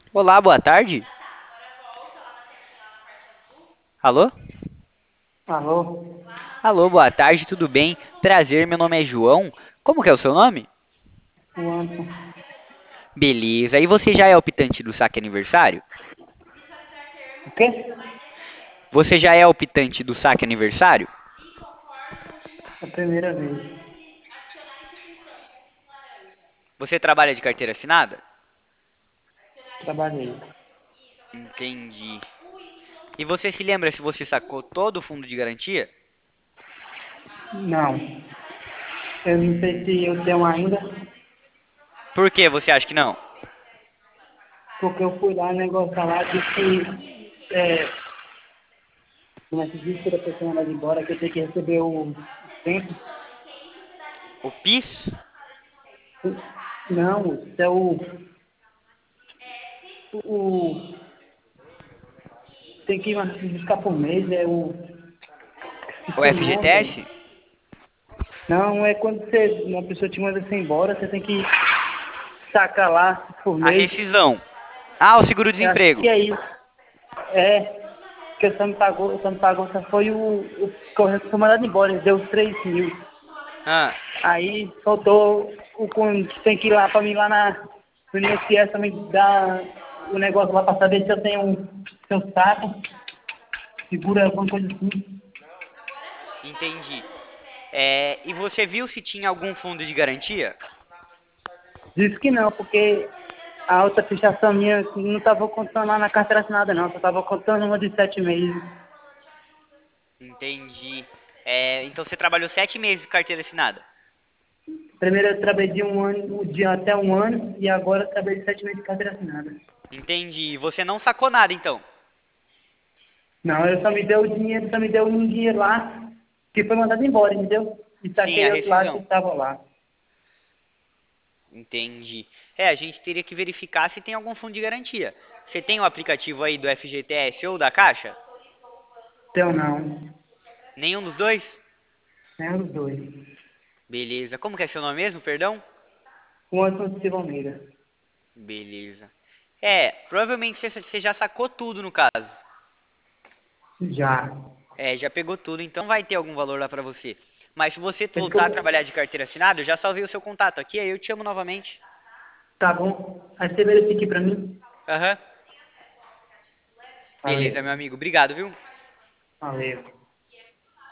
Olá, boa tarde. Alô? Alô, Alô, boa tarde, tudo bem? Prazer, meu nome é João. Como que é o seu nome? o Anderson. Beleza. E você já é optante do saque aniversário? O quê? Você já é optante do saque aniversário? A primeira vez. Você trabalha de carteira assinada? Trabalhei. Entendi. E você se lembra se você sacou todo o fundo de garantia? Não. Eu não sei se eu tenho ainda, Por que você acha que não? porque eu fui lá, negociar lá, disse que, como é que diz, quando a pessoa mandar embora, que eu tenho que receber o tempo. O PIS? Não, isso é o tem que buscar por mês, é o, O esqueci o nome, velho. FGTS? Não, é quando uma pessoa te manda você embora, você tem que sacar lá por A mês. rescisão. Ah, o Eu acho seguro-desemprego. que é isso. É, porque só me pagou, só foi o correto foi mandado embora, ele deu os 3 mil. Ah, Aí faltou o quando tem que ir lá pra mim lá no INSS também dar o negócio lá pra saber se eu tenho se eu saco, segura alguma coisa assim. entendi. E você viu se tinha algum fundo de garantia? Disse que não, porque a outra fichação minha não estava contando lá na carteira assinada não, só estava contando uma de 7 meses. Entendi. Então você trabalhou 7 meses de carteira assinada? Primeiro eu trabalhei de um ano, de até um ano, e agora eu trabalhei de 7 meses de carteira assinada. Entendi. Você não sacou nada, então? Não, ele só me deu o dinheiro, só me deu um dinheiro lá, que foi mandado embora, entendeu? E Sim, a saquei outro lado que rescisão. estava lá. Entendi. A gente teria que verificar se tem algum fundo de garantia. Você tem o aplicativo aí do FGTS ou da Caixa? Então não, Nenhum dos dois? é os dois. Beleza. Como que é seu nome mesmo, perdão? O Anderson Silva Almeida. Beleza. Provavelmente você já sacou tudo no caso. Já. Já pegou tudo, então vai ter algum valor lá pra você. Mas se você Esse que voltar a trabalhar de carteira assinada, eu já salvei o seu contato aqui, aí eu te chamo novamente. Tá bom. Aí você verifique pra mim. Aham. Beleza, Valeu. meu amigo. Obrigado, viu? Valeu.